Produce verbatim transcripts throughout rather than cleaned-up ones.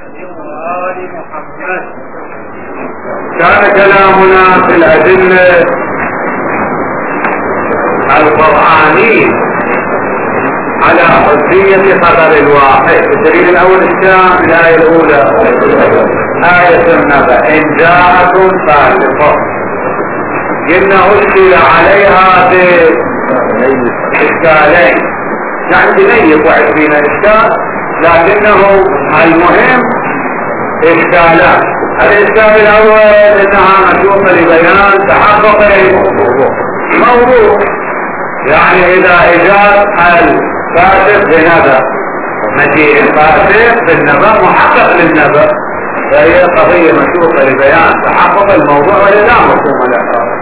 كان كلامنا في الأدلة القرآنية على حجية خبر الواحد. الدليل الأول الشام الآية الأولى آية النبأ إن جاءكم فاسقة، إن أشكل عليها بإشكالين، يعني بمية وعشرين إشكال، لكنه المهم إشكالات. الإشكال الأول إنها مشروطة لبيان تحقق الموضوع، يعني إذا إجاب الفاسق بنبأ، مجيء الفاسق بالنبأ محقق للنبأ، فهي قضية مشروطة لبيان تحقق الموضوع ولا لا مفهوم لها.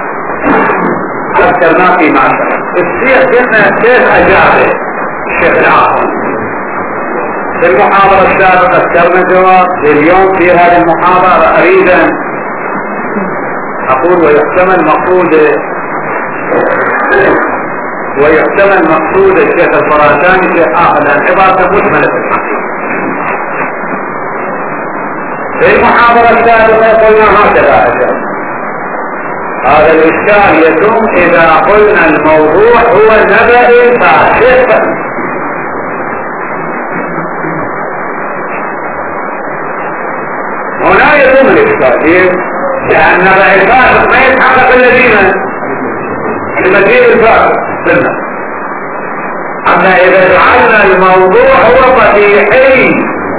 أذكرنا في معشر الشيخ قلنا كيف أجابه الشيخ العاصم في المحاضرة السابقة، اذكرنا جواب. اليوم في هذه المحاضرة أريد أن أقول ويحتمل مقصود ويحتمل مقصود الشيخ الخراساني شيخ آخر، لأن عبارة مجملة في الحقيقة. في المحاضرة السابقة قلنا هكذا أجاب هذا الإشكال يتم إذا قلنا الموضوع هو النبأ الفاسق. هنا يتم الإشكال، لأن نبأ الفاسق ما يتحقق الذين لمزيد الفاسق سنة. أما إذا جعلنا الموضوع هو بديهي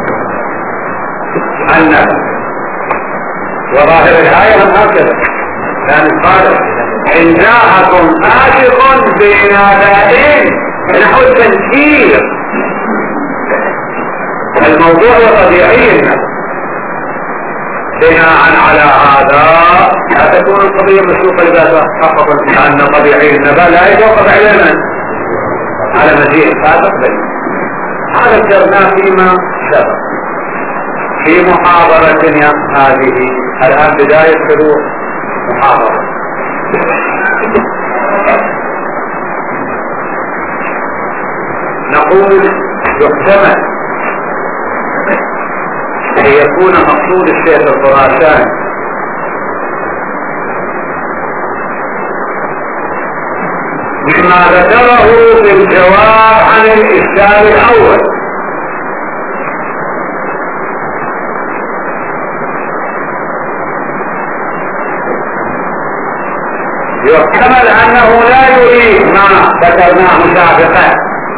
النبأ، وظاهر الآية هم هكذا كان قال إن جاءكم فاسق بنبأ نحو التنكير، الموضوع هو طبيعي النبأ. بناء على هذا لا تكون القضية مشروطة لذاتها فقط، لأن طبيعي النبأ لا يتوقف على من؟ على مجيء الفاسق بين. هذا ذكرناه فيما سبق في محاضرة هذه. الآن بداية شروع محاضرة. نقول يحتمل أن يكون مقصود الشيخ الخراساني مما ذكره في الجواب عن الإشكال الأول، يحتمل أنه لا يريد ما ذكرناه سابقا،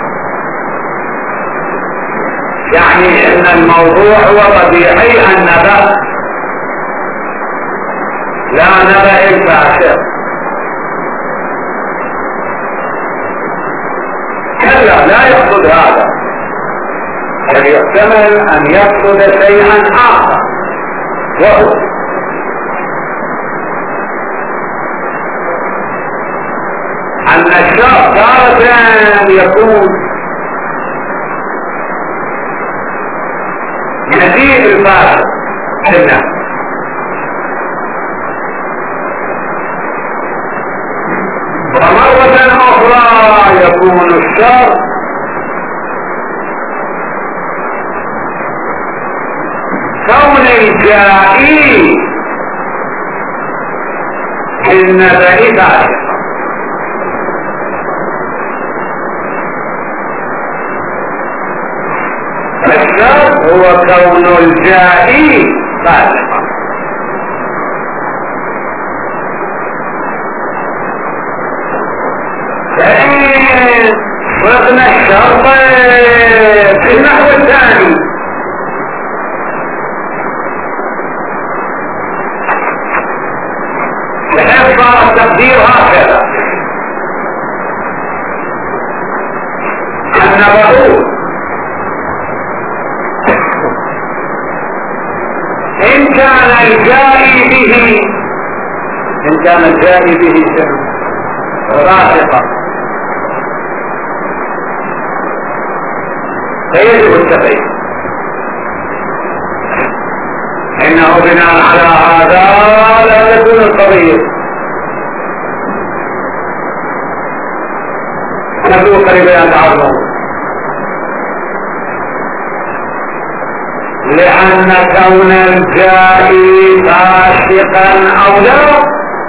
يعني ان الموضوع هو طبيعي النبأ لا نبأ الفاسق. كلا لا يقصد هذا، بل يحتمل ان يقصد شيئا اخر، وهو ان الشرط تارة يكون مجيء الفاسق حنا، ومرة أخرى يكون الشر كون الجائي النبأ فاسق. الشر هو كون الجائي فاسقا. فإن وقنا الشرط في النحو الثاني بحيث صار التقدير هكذا: النبأ إن كان الجائي به إن كان الجائي به رافقا فيجب التقييد. إنه بناء على هذا لا تكون القضية مسبوقة لبيان تعرضه، لأن كون الجائي فاسقا أو لا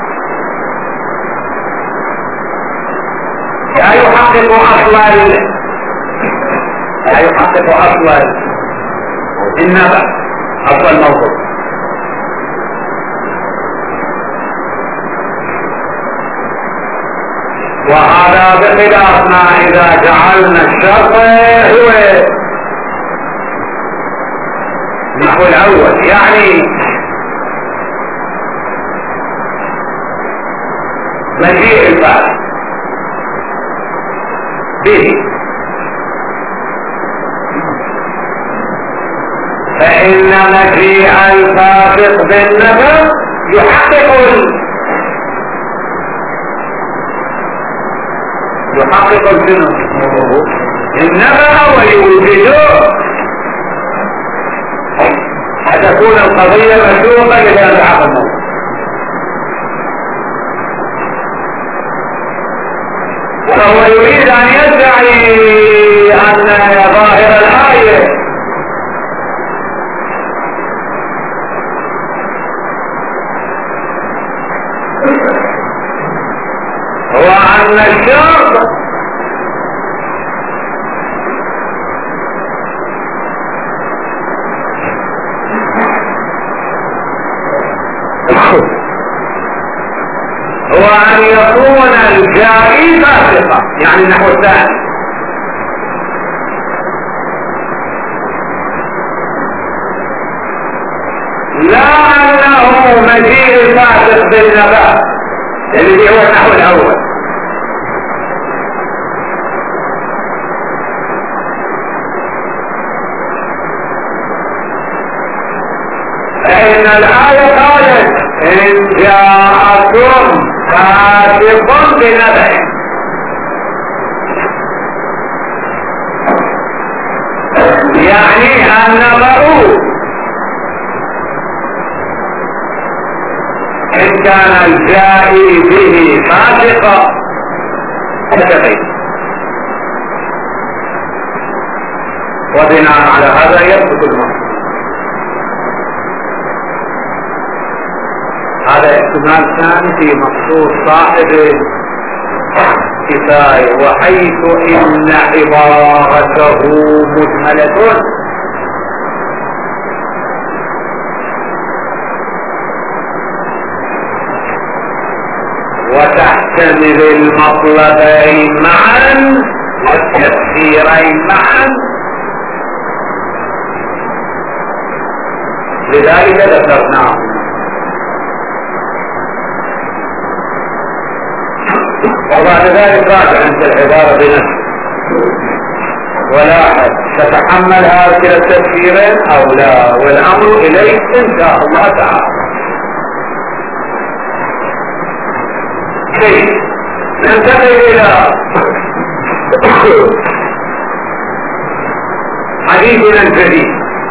لا يحقق أصلا لا يحقق أصلا النبأ أصل الموضوع. وهذا بخلاف ما إذا جعلنا الشرط هو نحو الأول، يعني مجيء الفاسق به، فإن مجيء الفاسق بالنبأ يحقق يحقق الجنون النبأ ويوجده، فتكون القضية مسلوقة إلى العقل. فهو يريد أن يدعي أن ظاهر الآية هو أن الشرط هو أن يكون الجائي فاسقا، يعني النحو الثاني. لا أنه مجيء الفاسق بالنبأ الذي هو النحو الأول. فإن الآية قالت إن جاءكم فاسق بنبأ، يعني النبأ إن كان الجائي به فاسقا فتبين. وبناء على هذا يثبت المنصوص. هذا احتمال ثاني في مقصود صاحب كفاية، وحيث إن عبارته مجملة وتحتمل المطلبين معا والتفسيرين معا، لذلك ذكرناه. وبعد ذلك راجع انت العبارة بنفسك ولاحظ تتحمل هذه التفسيرين او لا، والامر اليك ان شاء الله تعالى. شيء ننتقل الى حديثنا الجديد.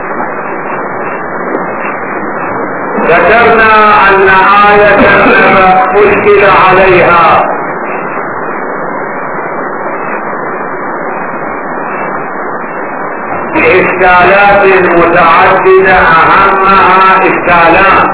ذكرنا ان آية النبأ مشكل عليها إشكالات متعددة، أهمها إشكالان: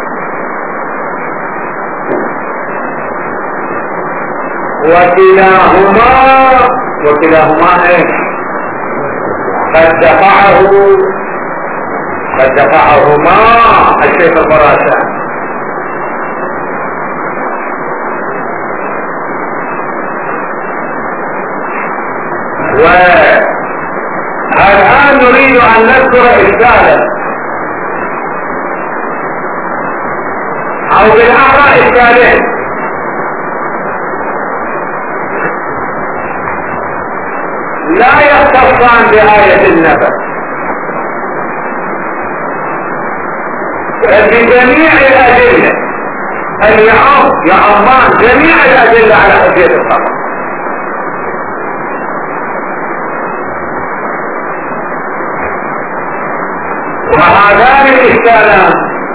وكلاهما وكلاهما إيش؟ قد دفعه قد دفعهما الشيخ الخراساني. والآن نريد أن نذكر إشكالا، أو بالأحرى إشكالين. لا يختصان بآية النبأ، بل بجميع الأدلة اليعم يعمان جميع الأدلة على حجية الخبر. وهذان الإشكالان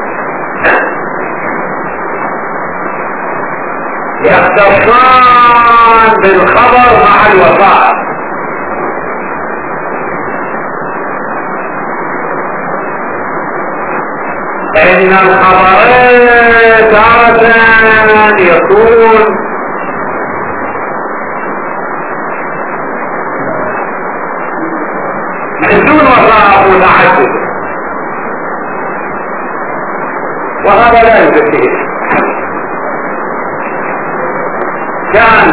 يختصان بالخبر مع الوفاء. ان الخبر تارة يكون من دون وظائف متعددة، وهذا لا يوجد فيه. كان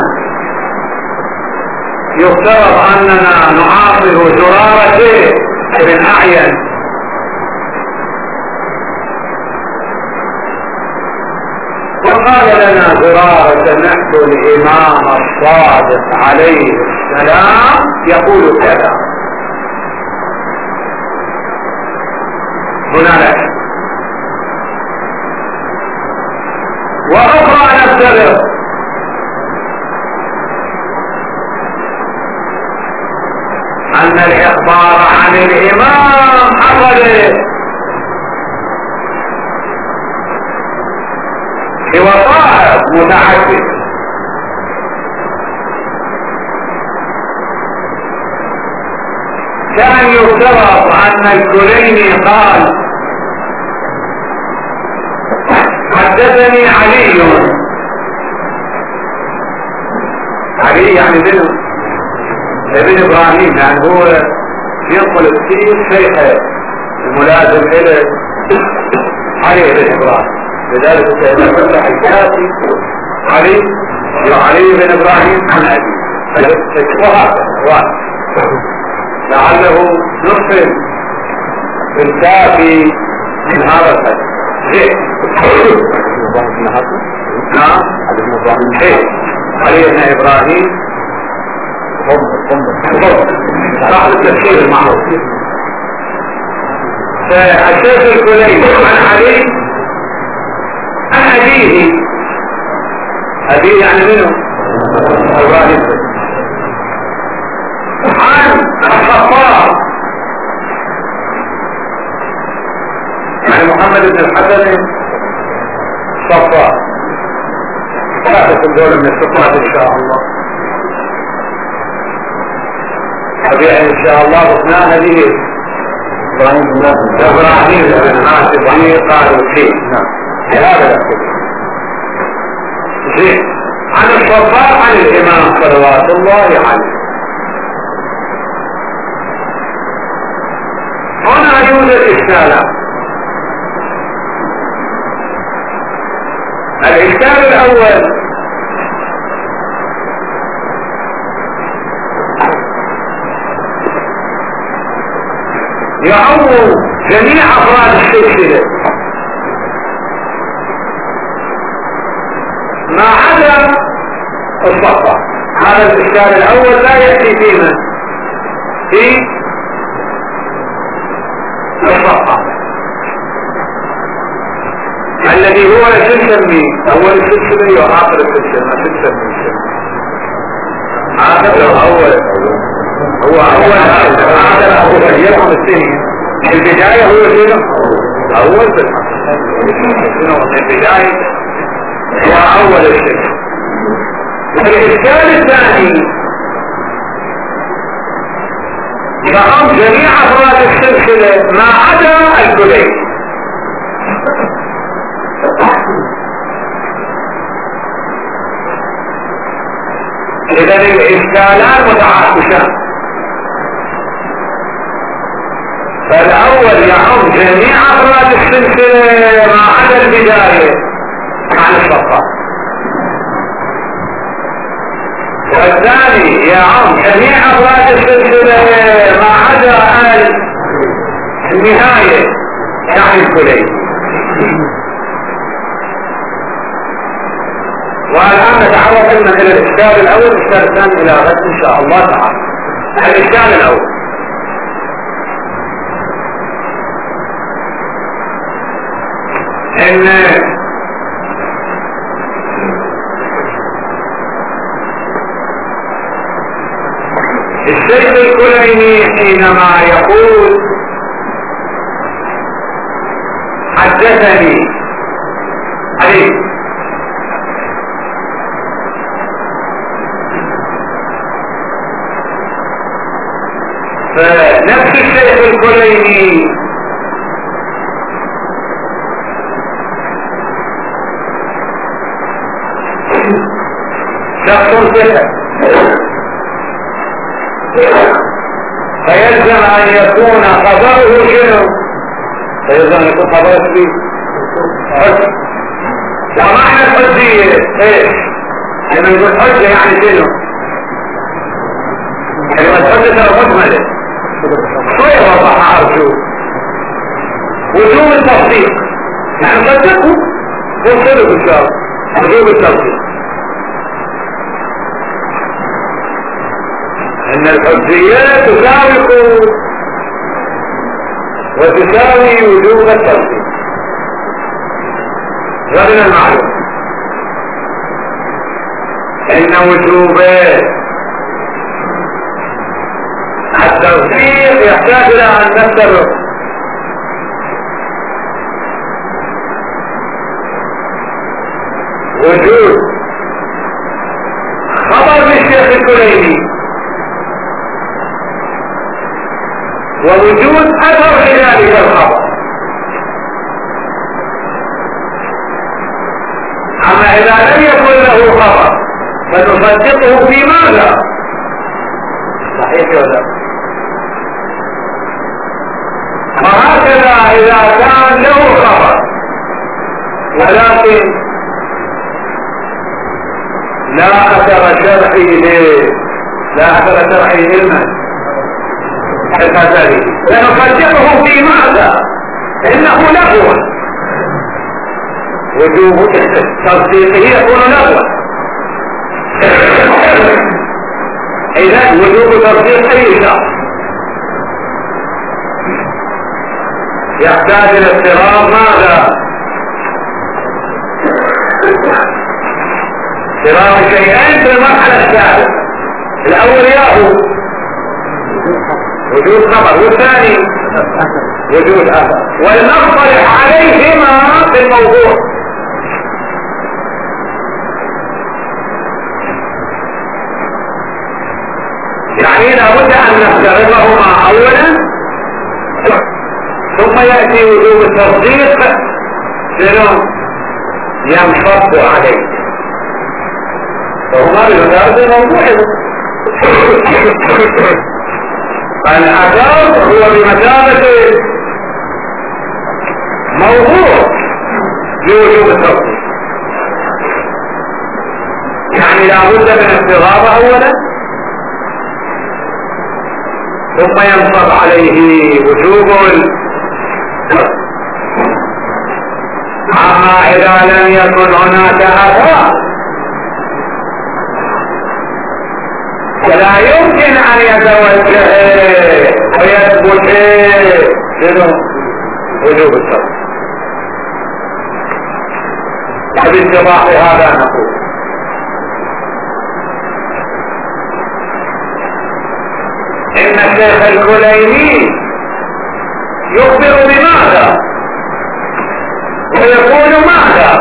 يفترض اننا نعاصر زرارة ابن اعين وقال لنا زرارة سمعت الامام الصادق عليه السلام يقول كذا، هنا لك. واخرى نفترض ان الاخبار عن الامام حصل بوظائف متعددة، كان يفترض ان الكليني قال حدثني علي، علي يعني بن ابن ابراهيم، يعني هو ينقل كثير شيخ الملازم الى علي بن ابراهيم، لذلك كان فتح الكافي علي وعلي بن ابراهيم عن ابي، وهكذا لعله نصف الكافي من هذا الحديث. زين نعم علي بن ابراهيم صاحب التفسير المعروف. فالشيخ الكليني عن علي عن أبيه، أبيه يعني منه ابراهيم، عن الخطاب يعني محمد بن الحسن الصفار، ثلاثة الدولة من الصفات ان شاء الله، طبيعي ان شاء الله بطناها هذه ابراهيم بن حاتم فيه قالوا فيه هذا الكل. زين عن الصفار عن الامام صلوات الله عليه. هنا يوجد اشكالات. الاشكال الاول يعم جميع افراد السلسله ما عدا الصفة. هذا الاشكال الاول لا ياتي فيما في الصفة الذي هو نسميه اول السلسله واخر السلسله، ما تسميه هذا الاول هو اول هذا هو يرقم السنين. البدايه هو شنو؟ اول البدايه هو اول السلسله. الاشكال الثاني يقوم جميع افراد السلسله ما عدا الكليني. اذا الاشكالان متعاكسان. فالاول يعم جميع افراد السلسله ما عدا البدايه عن الصفات، والثاني يعم جميع افراد السلسله ما عدا النهايه يعني الكليني. والآن نتعرف علما إلى الإشكال الأول والإشكال الثاني إلى غد إن شاء الله تعالى. الإشكال الأول إن الشيخ الكليني حينما يقول حدثني علي فنفس الشيخ الكليني الصحة، فيلزم أن يكون خبره شنو؟ فيلزم أن يكون خبره فيه حجة. ومعنى الحجية ايش؟ لما يقول حجة يعني شنو؟ كلمة حجة ترى مجملة شوية وضحها أرجو. وجوب التصديق يعني صدقوا وصلوا بالشرط وجوب التصديق ان الحجيات تساوي وتساوي وجوب التصديق. ومن المعلوم ان وجوب التصديق يحتاج الى ان نفترض وجود خبر للشيخ الكليني ووجود اثر لذلك الخبر. اما اذا لم يكن له خبر فنصدقه في ماذا؟ صحيح ولا؟ وهكذا اذا كان له خبر ولكن لا اثر شرعي ليه، لا اثر شرعي لمن؟ الغزالي، لنصدقه في ماذا؟ انه لغو، وجوب تصديقه يكون لغوا. اذا وجوب تصديق اي شخص يحتاج الى اضطراب ماذا؟ اضطراب شيئين في المرحلة الثالثة. الاول ياهو وجود خبر والثاني وجود اثر، ولنطلع عليهما في الموضوع. يعني لابد ان نفترضهما اولا ثم ياتي وجوب التصديق شنو ينصب عليه، فهما بمثابه الموضوع. الأثر هو بمثابة موضوع لوجوب التصديق، يعني لابد من افتراضه اولا ثم ينصب عليه وجوب. اما اذا لم يكن هناك اثر فلا يمكن ان يتوجه ويثبت شنو وجوب التصديق. وباتضاح هذا نقول ان الشيخ الكليني يخبر بماذا ويقول ماذا،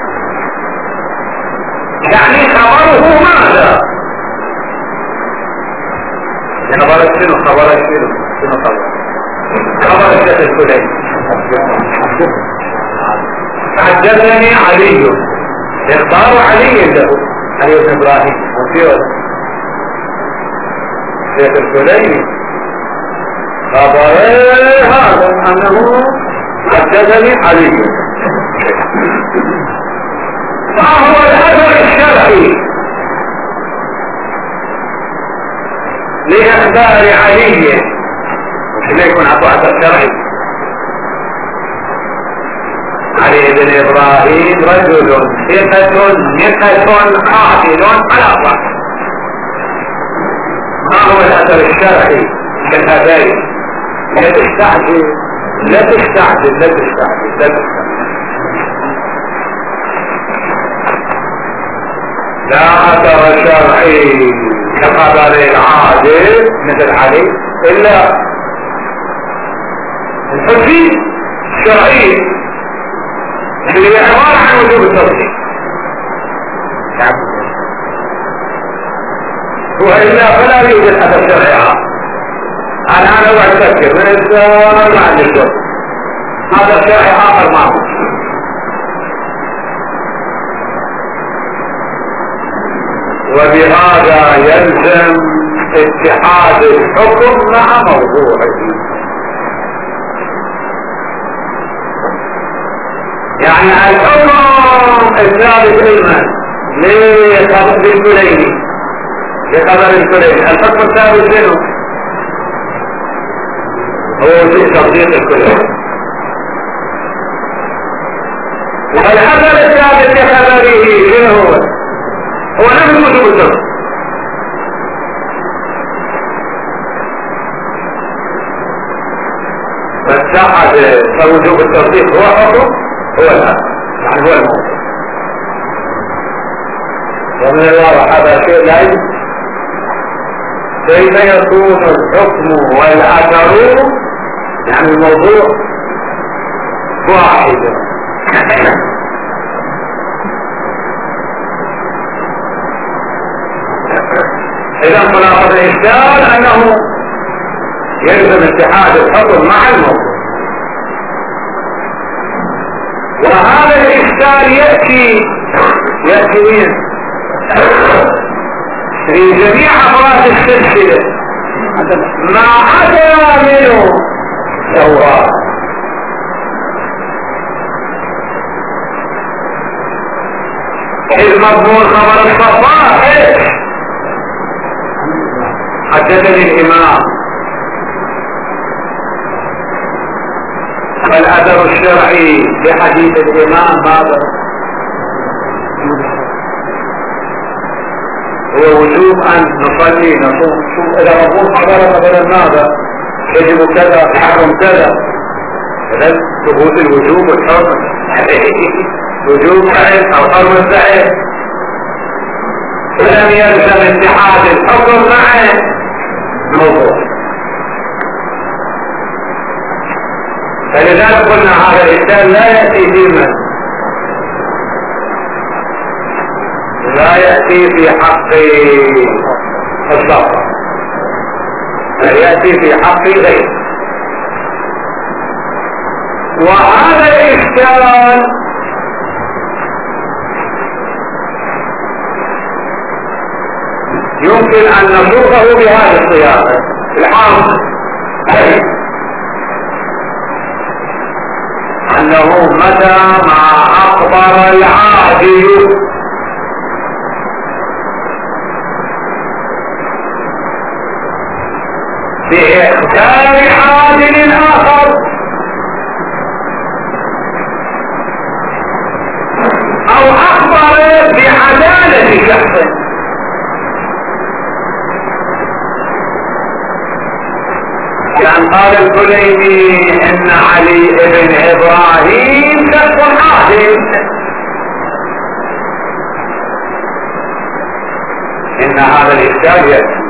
يعني خبره ماذا؟ خبر شنو؟ خبر شنو؟ شنو خبر؟ خبر الشيخ الكليني حدثني علي، اخبار علي له علي بن ابراهيم وفيه الشيخ الكليني خبر هذا انه حدثني علي. فهو الاثر الشرعي لإخبار علي، مش لا يكون عطوا أثر شرعي. علي بن إبراهيم رجل ثقة نقة عادل على الله. ما هو الأثر الشرعي كالهذين؟ لا تستعجل لا تستعجل لا تستعجل لا تستعجل لا أثر شرعي كخبر العادل مثل علي إلا الحجي الشرعي اللي عبارة عن وجوب التصديق، وإلا فلا يوجد أثر شرعي. أنا أنا أتذكر من الزمان ما عندي الوقت، هذا شرعي آخر معه. وبهذا يلزم اتحاد الحكم مع موضوعه. يعني الحكم الثابت علما لخبر الكليني لخبر الكليني الحكم الثابت منه هو وجود تصديق الكليني، والحكم الثابت لخبره شنو هو؟ هو نفس وجوب التصديق. فاتحد فوجوب التصديق هو حكم هو الحكم يعني هو الموضوع. ومن الواضح هذا شيء لا يجب. كيف يكون الحكم والأثر يعني الموضوع واحد؟ إذا خلاصة الإشكال أنه يلزم اتحاد الحكم مع الموضوع، وهذا الإشكال يأتي يأتي في جميع أفراد السلسلة ما عدا منه سواء. إذ مضمون خبر الصفاء إيش؟ حدثني الإمام، والأثر الشرعي لحديث الإمام ماذا؟ هو وجوب أن نصلي نصوم. إذا مضمون خبر مثلا ماذا؟ يجب كذا يحرم كذا، إذا ثبوت الوجوب والحرم وجوب فعل أو حرم فعل، ولم يلزم اتحاد الحكم مع الموضوع. فلذلك قلنا هذا الإشكال لا يأتي في من لا يأتي في حق الصفر، بل يأتي في حق غيره. وهذا الإشكال يمكن أن نشوفه بهذه الصياغة الحاصل، أنه متى ما أخبر العادل بإخبار عادل آخر أو أخبر بعدالة شخص، كان قال الكليني إن علي بن إبراهيم شخص عادل، إن هذا الإشكال يأتي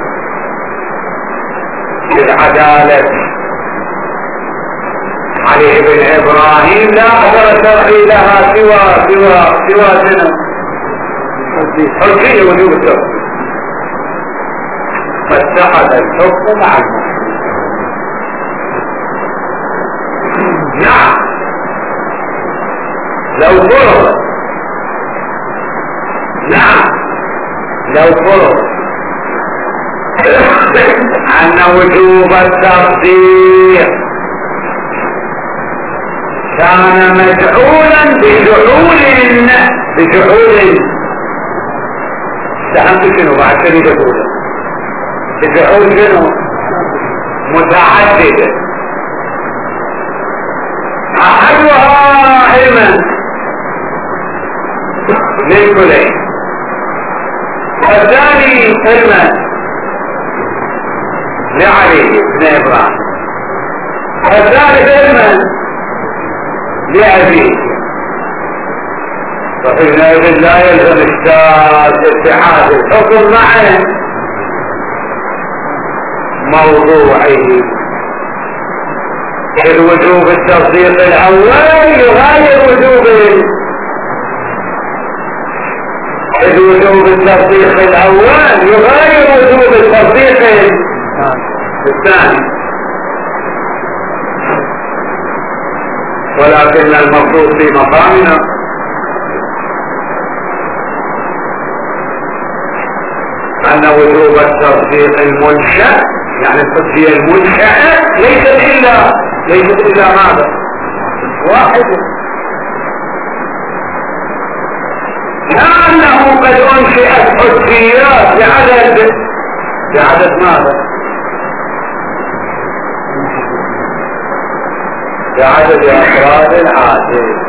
بالعدالة. علي بن إبراهيم لا أثر شرعي لها سوى سوى سوى سنة حجية وجوب التوحيد، فاتحد الحكم مع الموضوع. نعم لو فرض نعم لو فرض أن وجوب التصديق كان مجعولا بجعول بجعول فهمت شنو بعد شريط الأولى؟ بجعول شنو؟ متعددة، أحدها علما للكلين، والثاني علما لعلي بن إبراهيم، والثالث علما لأبيه. فحينئذ لا يلزم اتحاد الحكم مع موضوعه، إذ وجوب التصديق الأول يغاير وجوب إذ وجوب التصديق الأول يغاير وجوب التصديق الثاني، ولكن المفروض في مقامنا أن وجوب التصديق المنشأ يعني الحجية المنشأة ليست إلا ليست إلا ماذا؟ واحد، لا أنه قد أنشئت حجيات بعدد بعدد ماذا؟ بعدد أفراد العادل.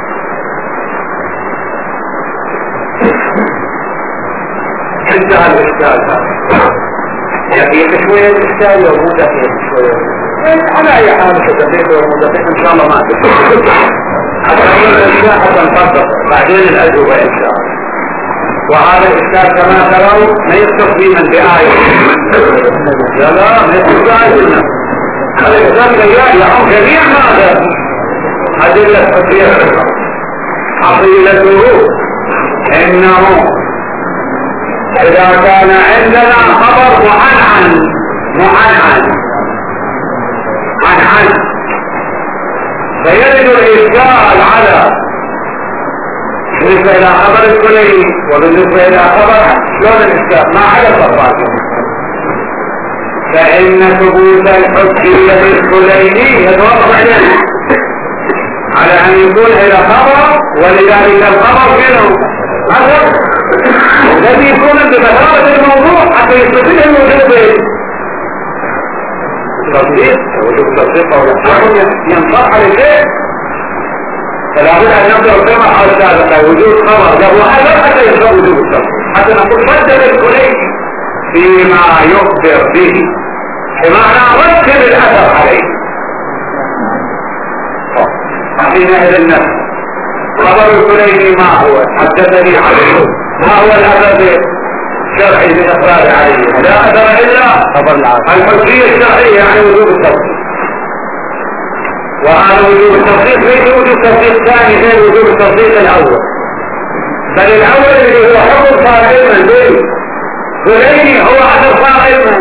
انتهى الإشكال هذا. دقيق شوية الإشكال لو مو دقيق شوية على أي حال دقيق لو مو دقيق إن شاء الله ما تدقيق أتقول الإشكال حتى نفضل بعدين الأجوبة إن شاء الله. وهذا الإشكال كما ترون ما يختص بمن بآية لا لا ما يختص بآية هذا الإشكال غير يعم جميع ماذا أدلة حجية حصيلته إنه إذا كان عندنا خبر معنعن معنعن معنعن فيرد الإشكال على بالنسبة إلى خبر الكلي وبالنسبة إلى خبر شلون الإشكال ما على الصفات فإن ثبوت الحجية الكلي يتوقف عليه على أن يكون إلى خبر ولذلك الخبر منه هذا الذي يكون ببساطة الموضوع حتى يستطيع الوجود تصديق وجود تصديق أو يحكم ينصح على شيء فلا بد أن نبدأ كما حال ذلك وجود خبر له هذا حتى يصبح وجود التصديق حتى نقول بدل الكلي فيما يخبر به بمعنى رتب الأثر عليه حينئذ النفس خبر الكلي ما هو حدثني عليه ما هو الأثر الشرعي من أفراد عليه لا أثر إلا الحجية الشرعية يعني وجوب التصديق وهذا وجوب التصديق ليس وجوب التصديق ثاني غير وجوب التصديق الأول بل الأول اللي هو حكم صار علما به كليني هو أثر صار علما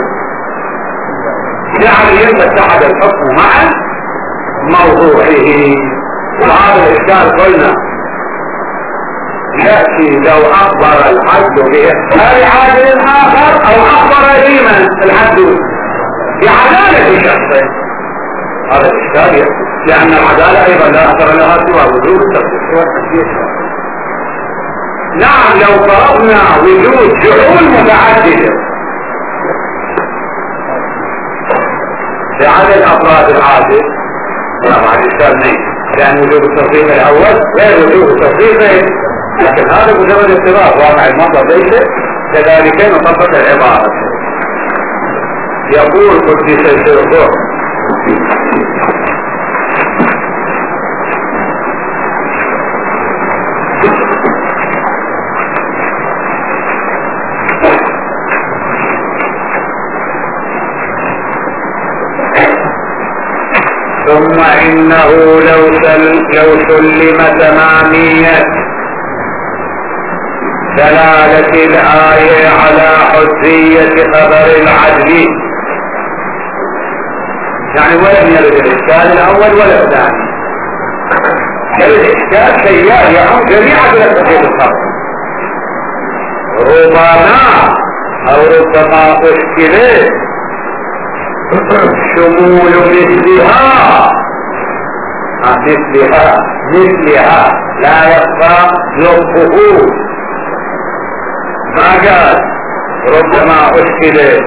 يعني يتحد الحكم مع موضوعه وهذا الإشكال قلنا يأتي لو أخبر الحد بإحسان عادل آخر أو أخبر لمن الحد بعدالة شخصه هذا الإشكال يأتي لأن العدالة أيضا لا أثر لها سوى وجود التصديق والتشريع. نعم لو فرضنا وجود جعول متعددة بعدد أفراد العادل طبعا الإشكال نيجي لأن وجود التصديق الأول غير وجود التصديق لكن هذا مجرد اضطراب واقع المصدر ليس كذلك نطبق العبارة. يقول قدس الشرطور ثم إنه لو, سل لو سلم تمامية دلالة الآية على حجية خبر العدل يعني ولم يرد الإشكال الأول ولا الثاني يرد الإشكال سيئة يعم جميع بلسفة الخبر ربما أو ربما أشكله شمول مثلها مثلها مثلها لا يخفى لطفه ما قال ربما أشكل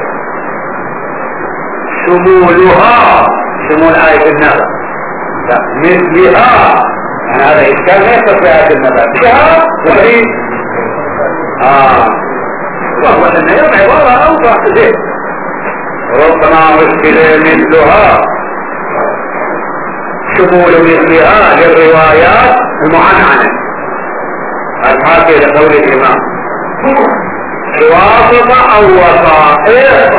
شمولها شمول آية النبأ مثلها يعني هذا إشكال ما يخفى آية النبأ مثلها وهي آه وهو أن يوم عبارة أوضح ذلك ربما مشكلة مثلها شمول مثلها للروايات المعنعنة الحاكي لقول الإمام واسطة أو وسائط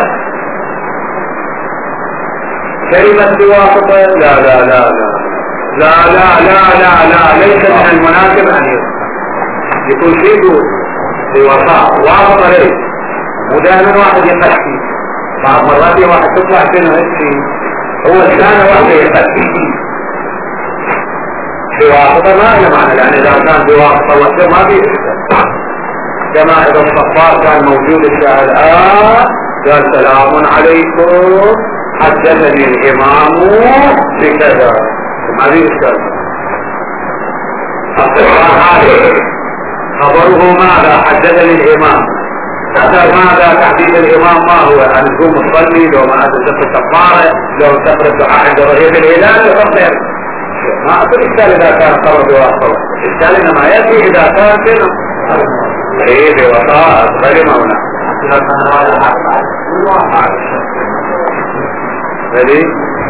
كلمة واسطة لا لا لا لا لا لا لا لا ليس من المناسب أن يكون شيء بوسائط واسطة ليس ودائما واحد يفتي بعض مرات يا واحد تطلع كأنه هيك هو الثاني واحد يفتي بواسطة ما له معنى لأن إذا كان بواسطة وسيط ما فيه كما إذا الصفار كان موجود الشاهد آه قال سلام عليكم حدثني الإمام بكذا هذه الشاهد. خبره ماذا حدثني الإمام أثر ماذا تحديد الإمام ما هو أن يكون مصلي لو ما أدى سفر كفارة لو سفر الدعاء عند رهيب الهلال يفضل ما أقول إشكال إذا كان خبر بواسطة إشكال إنما يأتي إذا كان شنو إيه بوساء غير مونا هذه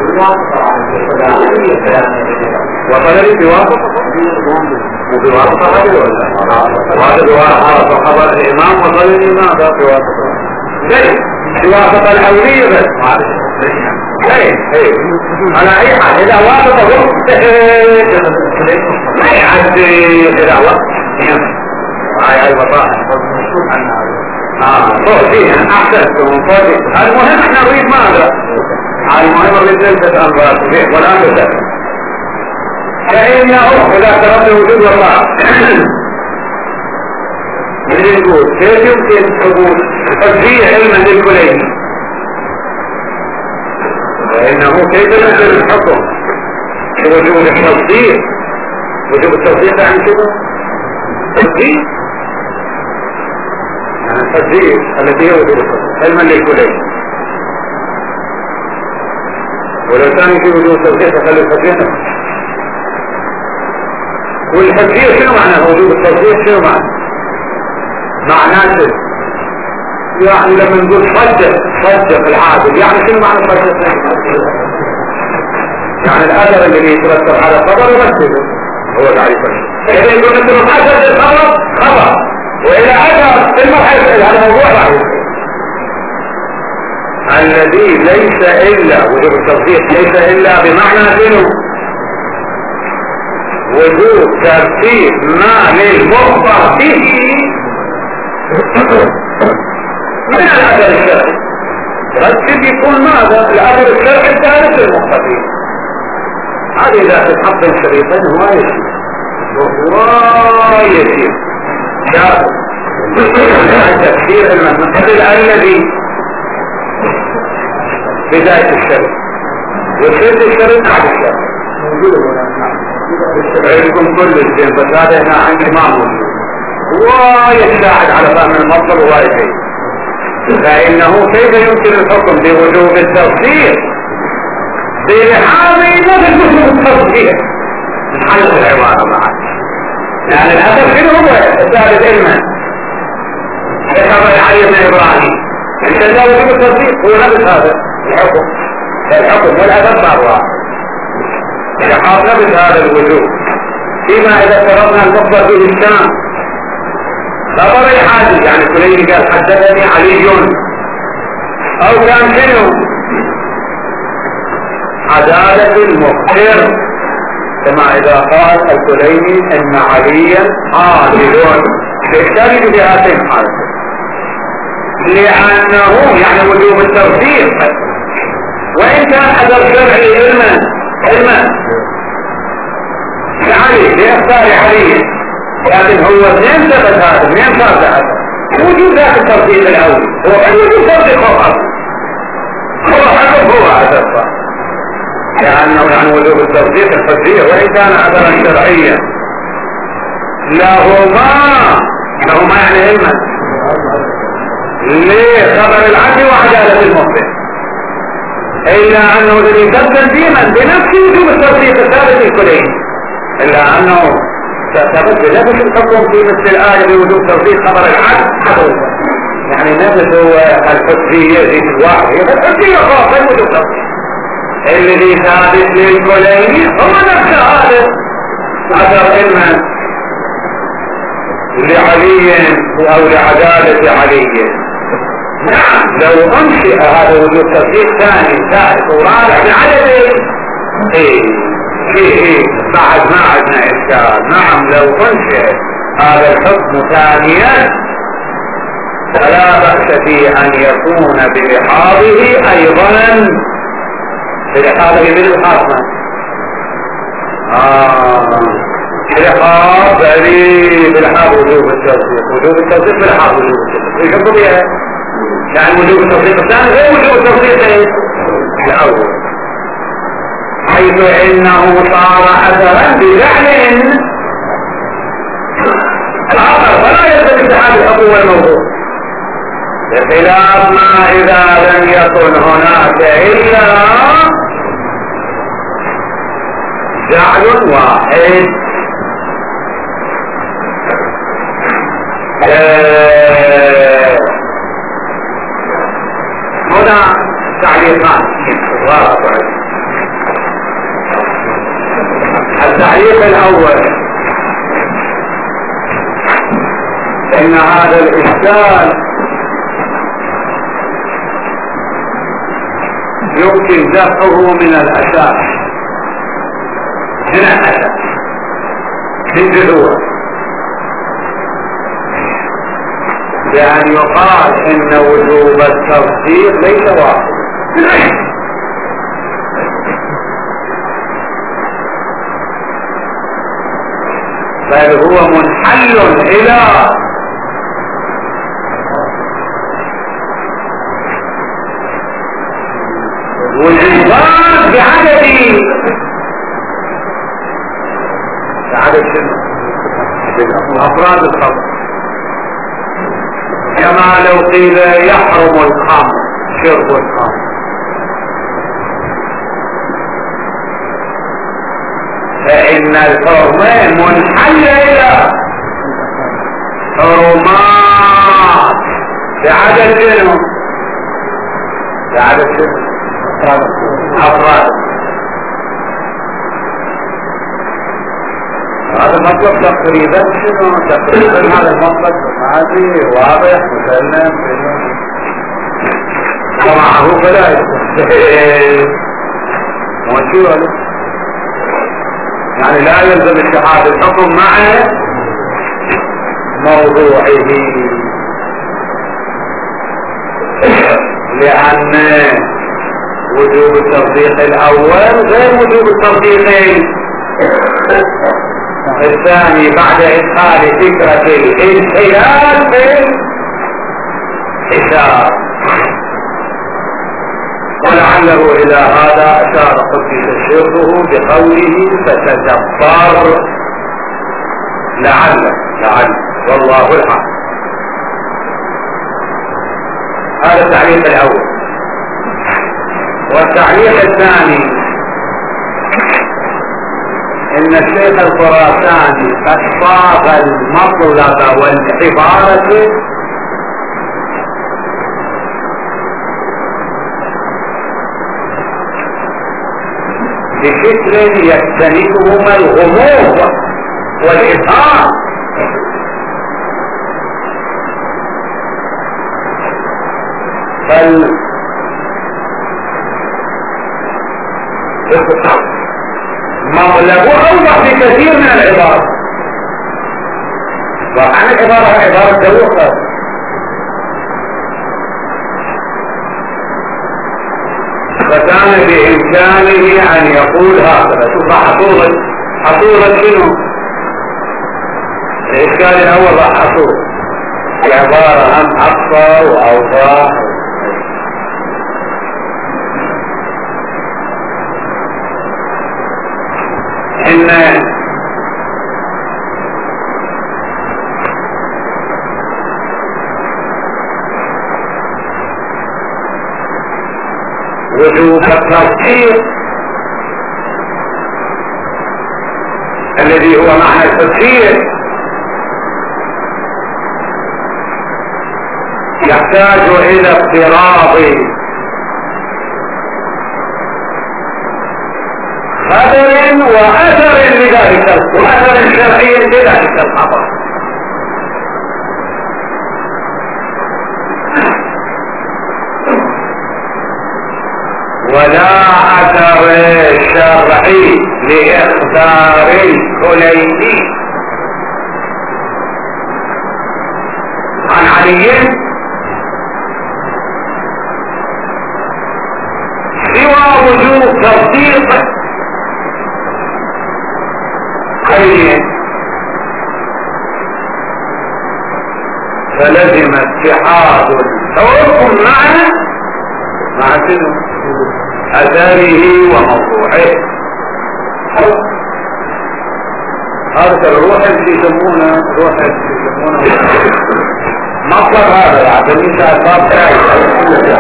وصل بواسطة وبواسطة هذه ولا هذا بواسطة خبر الإمام وصل الإمام هذا بواسطة ليه بواسطة الأولية بس ايه ايه على اي حال اذا واسطة وقت ما يعدي اذا وقت هاي هاي بطاقة اه فوقين احسنتم فوقين المهم احنا نريد ماذا المهم نريد للبس انبار والان بسر فإنه اذا ترد وجود الله من يقول كيف يمكن حبوب تفجير علما للكلين فإنه كيف يمكن الحكم وجود التصديق وجود التصديق عن كده التصديق يعني التصديق الذي هو وجود التصديق علما للكلين ولو كان في وجود التصديق فخلي التصديق والتصديق شنو معنى وجود التصديق شنو معنى معناه يعني لما نقول صدق صدق العادل يعني شنو معنى صدق يعني الاثر اللي يترتب على خبر يمثله هو تعريف اذا يقول انت مصدق الخبر خبر والى اثر في المحل هذا موضوع بعيد الذي ليس الا وجود التصديق ليس الا بمعنى شنو وجود ترتيب ما للمخبر به من الأثر الشرعي رتب يكون ماذا الأثر الشرعي الثالث المختفين هذه إذا تتحط شريطا هو يسير وهو يسير شاب تفسير المثل الذي بداية الشريط وشريط الشريط بعد الشريط عندكم كل الشيء بس هذا هنا عندي ما موجود ويساعد على فهم المصدر ووايد فإنه كيف يمكن الحكم بوجوب التفسير بلحاظ نفس وجوب التفسير حلق العبارة معك يعني الأثر شنو هو الثالث علما ذكر علي بن إبراهيم أنت لا وجوب التفسير هو نفس هذا الحكم الحكم والأثر صار لحاظ نفس هذا الوجوب فيما إذا افترضنا المخبر به الشام خبر الحادث يعني كلين قال حدثني علي او كان شنو عدالة المخبر كما اذا قال الكليني ان عليا عادل يشترك بهاتين الحالتين لانه يعني وجوب التوثيق وان كان اثر شرعي علما علما لعلي ليختار علي لكن هو اثنين ثبت هذا اثنين ثابت هذا وجود ذات التصديق الاول هو كان وجود تصديق فقط هو حكم هو هذا الصح لانه يعني وجود التصديق التصديق وان كان اثرا شرعيا لهما لهما يعني علما لخبر العدل وعدالة المخبر الا انه الذي يثبت ديما بنفس وجود التصديق الثابت الكلين الا انه ثبت بنفس الحكم في مثل الآية بوجود تصديق خبر العدل يعني نفس هو الحجية ذي الواحد هي الحجية خاصة وجود تصديق الذي ثابت للكلين هو نفس هذا أثر علما لعلي أو لعدالة علي نعم لو أنشئ هذا وجود تصديق ثاني ثالث ورابع بعدد ايه ايه ايه بعد ما عدنا إشكال نعم لو أنشئ هذا الحكم ثانيا فلا بأس في أن يكون بلحاظه أيضا بلحاظه بالخاصة آه بالحاض بريء بالحاض وجوب التصديق وجوب التصديق بالحاض وجوب التصديق يشبه بها يعني وجوب التصديق الثاني غير وجوب التصديق الأول حيث إنه صار أثرا بفعل الآخر فلا يلزم اتحاد الحكم والموضوع بخلاف ما إذا لم يكن هناك إلا جعل واحد آه هنا تعليقات واضح. التعليق الأول إن هذا الإشكال يمكن دفعه من الأساس من الأساس من جذور بأن يقال إن وجوب التصديق ليس واحد بل هو منحل إلى وجوبات بعدد بعدد شنو؟ أفراد الخمر كما لو قيل يحرم الخمر شرب الخمر فإن الحرمين منحل إلى حرمات بعدد شنو؟ بعدد شنو؟ أفراد. هذا مطلب تقريبا شنو؟ تقريبا هذا المطلب عادي واضح مسلم ومعه فلا موجود يعني لا يلزم اتحاد الحكم مع موضوعه لأن وجوب التصديق الأول غير وجوب التصديق الثاني بعد إدخال فكرة الانحلال في الحساب ولعله إلى هذا أشار قدس شيخه بقوله فتدبر لعل لعل والله الحق. هذا التعليق الأول. والتعليق الثاني إن الشيخ الخراساني قد صاغ المطلب والعبارة بشكل يجتنبهما الغموض والإبهام بل مطلبه أوضح بكثير من العبارة وعن العبارة عبارة دوخة فكان بإمكانه أن يقول هذا. شوف حصولة حصولة شنو الإشكال الأول راح حصول العبارة عن أقصى وأوضاح إن وجوب التصديق الذي هو معنى التصديق يحتاج إلى افتراض خبر وأثر لذلك وأثر شرعي لذلك الخبر. ولا أثر شرعي لإخبار الكليني عن علي سوى وجوب تصديق خير فلزم اتحاد الحكم مع مع شنو؟ اثره وموضوعه. هذا الروح اللي يسمونه روح اللي يسمونه مطلب هذا يعني ليس اسباب ثانيه.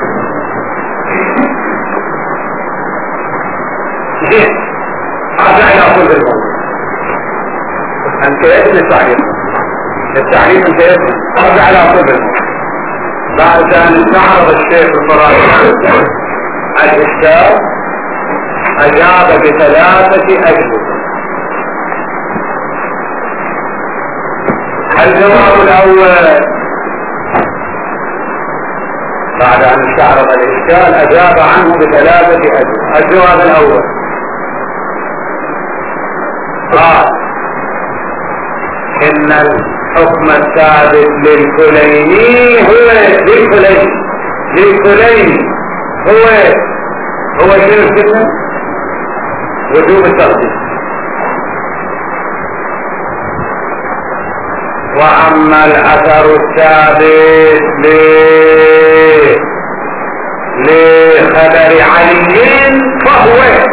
زين هذا على كل الموضوع. انت يبني التعليم التعليم انت يبني هذا على كل الموضوع. بعد ان استعرض الشيخ الفرائض الاشكال اجاب بثلاثه اجوبه. الجواب الاول بعد ان استعرض الاشكال اجاب عنه بثلاثه اجوبه. الجواب الاول قال ان الحكم الثابت للكليني هو للكليني للكليني هو هو شنو الكلمه؟ وجوب التقديم. واما الاثر الثابت ل لخبر علي فهو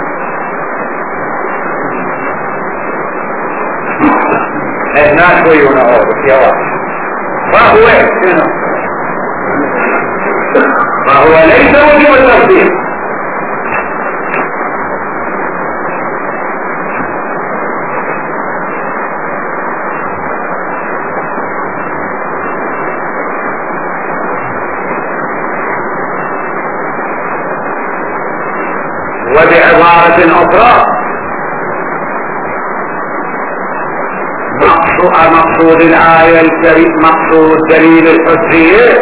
هنا شوي ونقول يا واحد فهو شنو؟ فهو ليس وجوب التقديم. وبعبارة أخرى مقصود الآية الكريمة مقصود دليل الحجية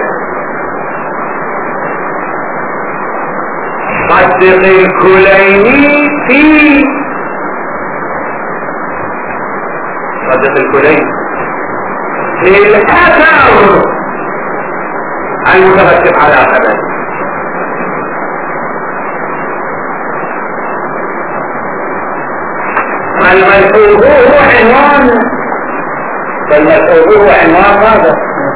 صدق الكليني في صدق الكليني في الأثر المترتب على خبر. الملحوظ هو عنوان فالملحوظ هو عنوان ماذا؟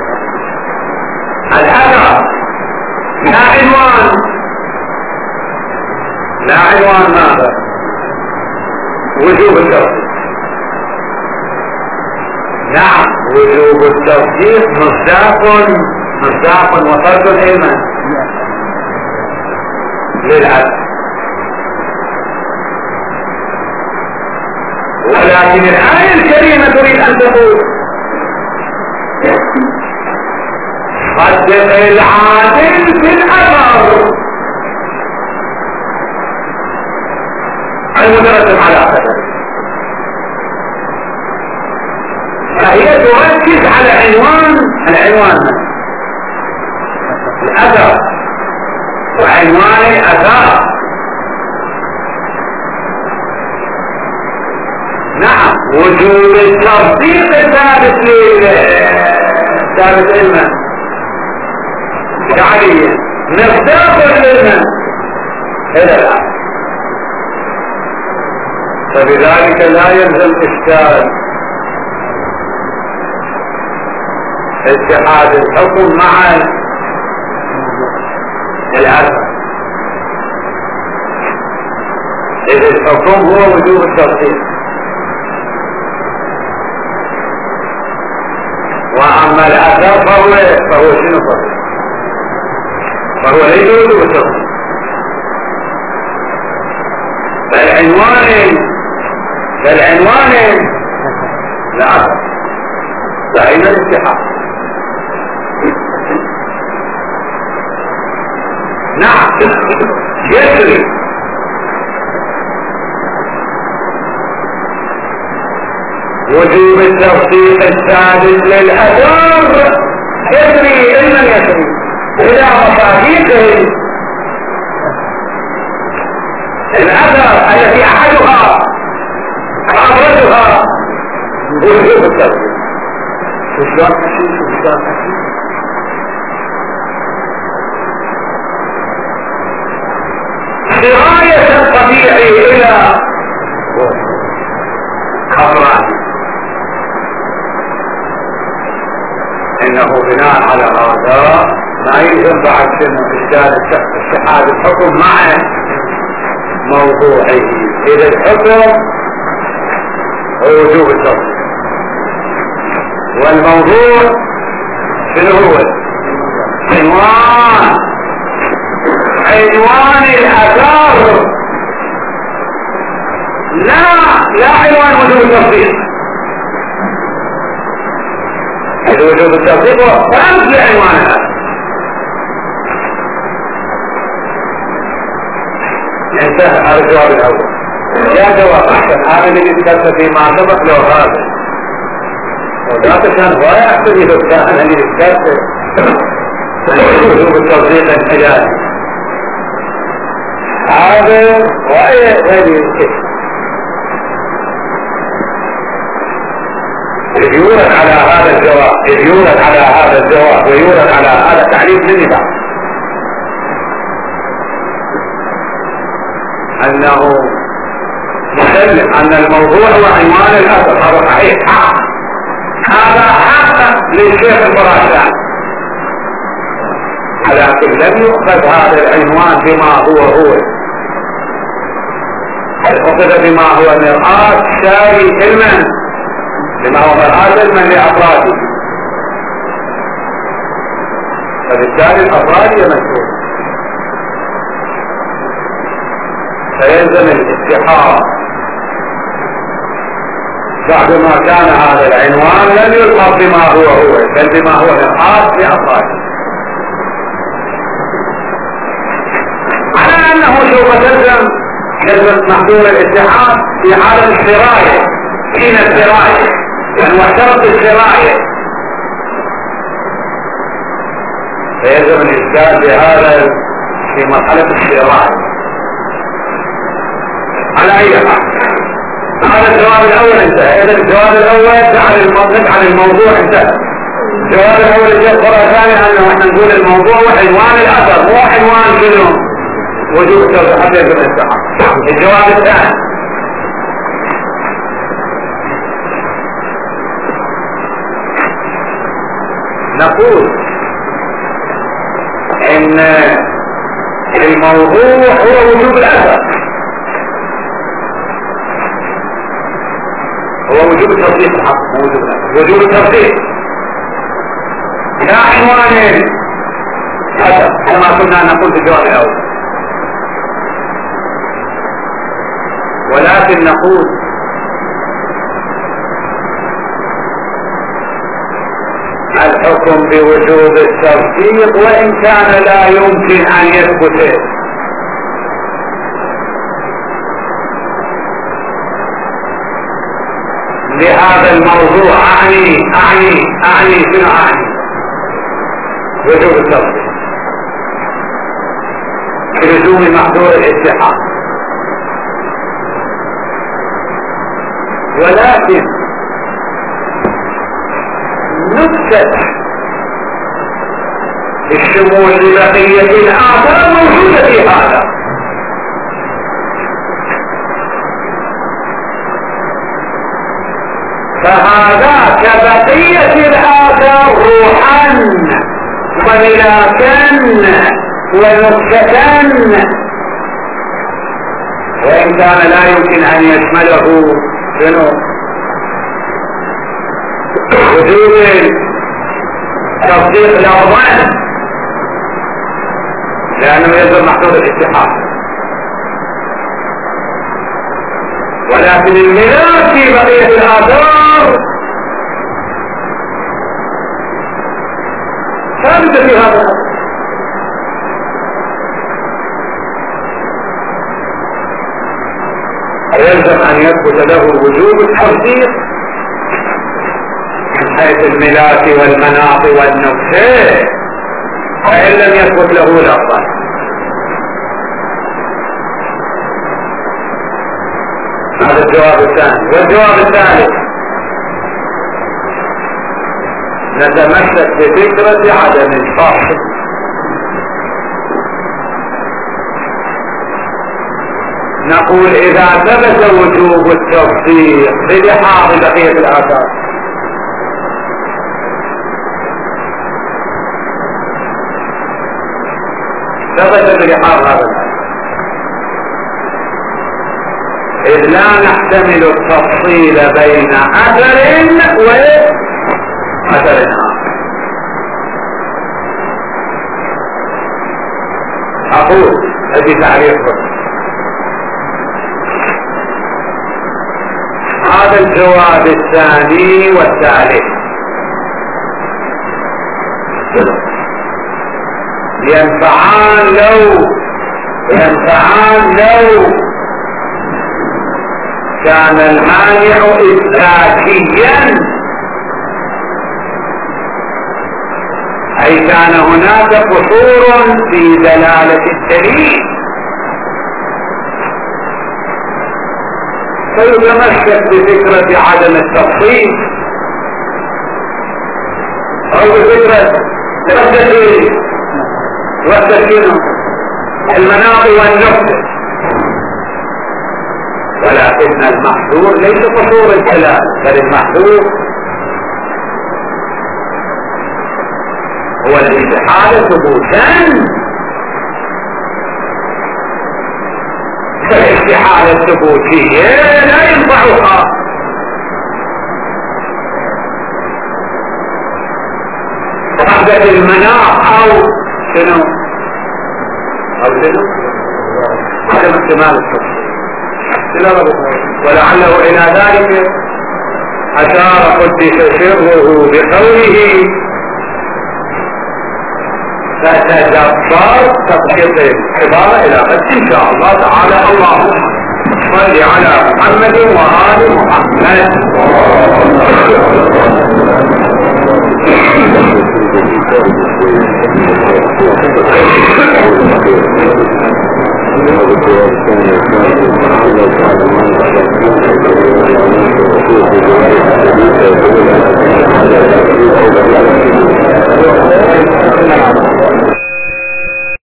الأثر لا عنوان لا عنوان ماذا؟ وجوب التصديق. نعم وجوب التصديق مصداق مصداق وصلت العلم للأثر. ولكن الآية الكريمة تريد أن تقول صدق العادل في الأثر المترتب على خبر. فهي تركز على عنوان العنوان الأثر وعنوان الأثار. نعم وجود التصديق الثابت ثابت علما شعريا مصداق علما الى الان. فبذلك لا يلزم اشكال اتحاد الحكم مع الاثر اذ الحكم هو وجوب التصديق. واما الاثر فهو فهو شنو فهو؟ فهو ليس وجوب التصديق بل عنوان بل عنوان الاثر دائما الاتحاد. نعم يجري وجوب التصديق الثابت للأثر يجري علما يجري إلى مصادقه الأثر التي أحدها أبرزها وجوب التصديق. شلون شلون دراية الطبيعي إلى خطرات فإنه بناء على هذا ما يلزم بعد شنو إشكال اتحاد الحكم مع موضوعه. إذا الحكم هو وجوب التصديق، والموضوع شنو هو؟ عنوان عنوان الأثار، لا لا عنوان وجوب التصديق. إذا وجوب التصديق هو فرد لعنوان الأثار. انتهى هذا الجواب الأول. يا جواب أحسن هذا اللي ذكرت فيما سبق له هذا، وذاك كان هو يحتاج إذا كان اللي ذكرت وجوب التصديق الحجاج. هذا رأي غير الكتب إذ يورد على هذا الجواب، إذ يورد على هذا الجواب ويورد على هذا التعريف من بعض أنه مسلم أن الموضوع هو عنوان الأثر. هذا صحيح حق، هذا حق للشيخ الفراشان، ولكن لم يؤخذ هذا العنوان بما هو هو، بل أخذ بما هو مرآة شاري علما، بما هو مرآة علما لأفراده، فبالتالي الأفراد يمثلون، فيلزم الاتحاد بعدما كان هذا العنوان لم يلقى بما هو هو بل بما هو مرآة لأفراده، على أنه سوف تلزم تلزم محظور الاتحاد في حالة السراية، حين السراية يعني واحترق السراية، فيلزم الإشكال بهذا في مرحلة السراية. على أي حال هذا الجواب الأول انتهى. إذا الجواب الأول جعل الموضوع الموضوع انتهى. الجواب الأول جاء مرة ثانية أنه احنا نقول الموضوع وعنوان الأثر مو عنوان شنو وجوب التصديق حتى يكون الاتحاد. الجواب الثاني نقول ان الموضوع هو وجوب الأثر، هو وجوب التصديق الحق مو وجوب الأثر، وجوب التصديق لا عنوان الأثر كما كنا نقول في الجواب الأول. ولكن نقول الحكم بوجوب التصديق وإن كان لا يمكن أن يثبت لهذا الموضوع، أعني أعني أعني شنو أعني وجوب التصديق بلزوم محظور الاتحاد، ولكن نكتة الشمول لبقية الآثار موجودة في هذا، فهذا كبقية الآثار روحا وملاكا ونكتة، وإن كان لا يمكن أن يشمله شنو وجوب تصديق الأرضان لأنه يلزم محدود الاتحاد، ولكن الملاك في بقية الآثار ثابتة في هذا الأمر. يلزم أن يثبت له وجوب التصديق من حيث الملاك والمناط والنكتة، فإن لم يثبت له الأفضل. هذا الجواب الثاني. والجواب الثالث نتمسك بفكرة عدم الفصل، نقول إذا ثبت وجوب التصديق بلحاظ بقية الآثار ثبت بلحاظ هذا إذ لا نحتمل التفصيل بين أثر وأثر آخر. أقول هذه تعريف هذا الجواب الثاني والثالث ينفعان لو ينفعان لو كان المانع إثباتيا، أي كان هناك قصور في دلالة الدليل فيتمسك بفكرة عدم التفصيل أو بفكرة التسهيل والتسهيل المناط والنقطة. ولكن المحظور ليس قصور الكلام، بل المحظور هو الاستحالة ثبوتا. فالاستحالة الثبوتية لا ينفعها وحدة المناط أو شنو أو شنو عدم احتمال التفصيل. ولعله إلى ذلك أشار قدس سره بقوله فتدبر تطبيق العبارة إلى غد إن شاء الله تعالى. اللهم صل على محمد وآل محمد. Thank you.